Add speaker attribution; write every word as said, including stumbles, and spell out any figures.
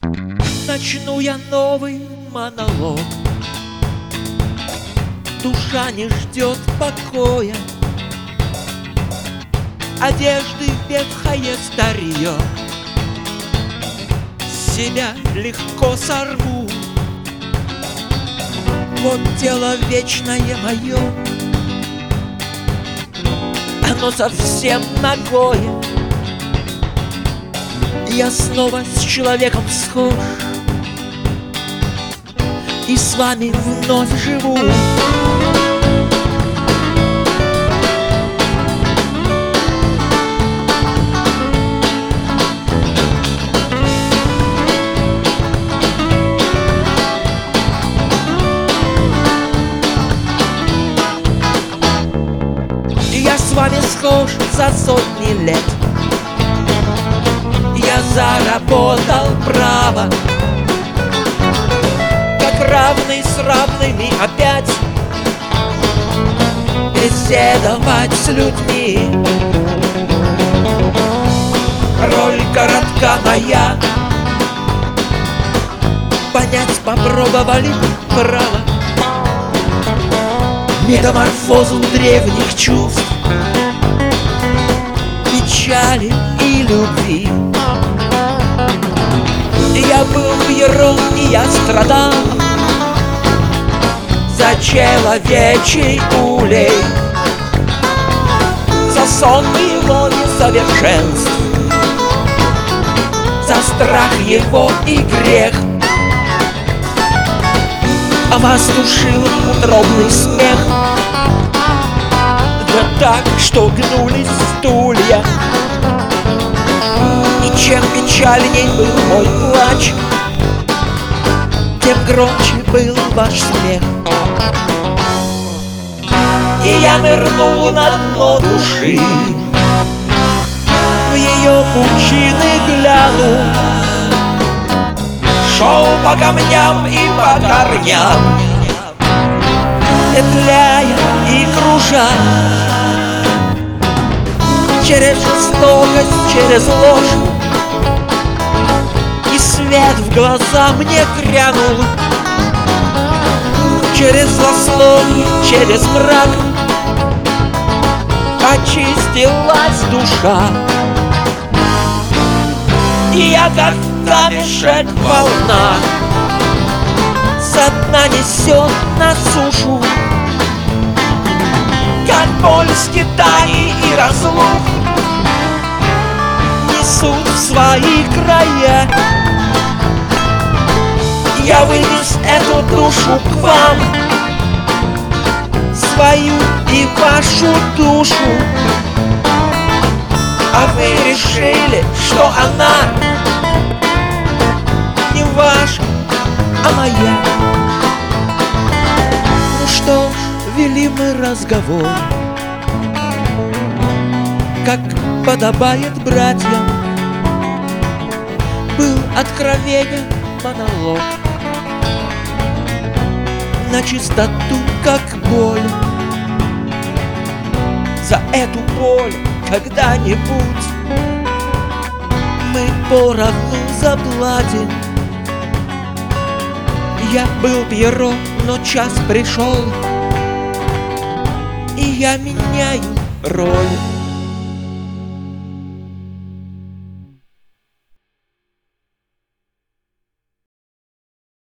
Speaker 1: Начну я новый монолог. Душа не ждет покоя, одежды ветхое старье, себя легко сорву. Вот тело вечное мое, оно совсем нагое. Я снова с человеком схож и с вами вновь живу. Я с вами схож за сотни лет. Я заработал право, как равный с равными опять беседовать с людьми. Роль коротка моя, понять попробовали право метаморфозу древних чувств, печали и любви. Я был Пьеро, и я страдал за человечий улей, за сон его несовершенств, за страх его и грех. А вас душил утробный смех, да так, что гнулись стулья. И чем печальней был мой плач, тем громче был ваш смех. И я нырнул на дно души, в ее пучины гляну, шел по камням и по корням, петляя и кружа, через жестокость, через ложь. И свет в глаза мне грянул, через злословие, через мрак очистилась душа. И я как камешек волна со дна несет на сушу, как боль, скитаний и разлук несут в свои края. Я вынес эту душу к вам, свою и вашу душу, а вы решили, что она не ваша, а моя. Ну что ж, вели мы разговор, как подобает братьям. Был откровенен монолог на чистоту, как боль. За эту боль когда-нибудь мы поровну заплатим. Я был Пьеро, но час пришел, и я меняю роль.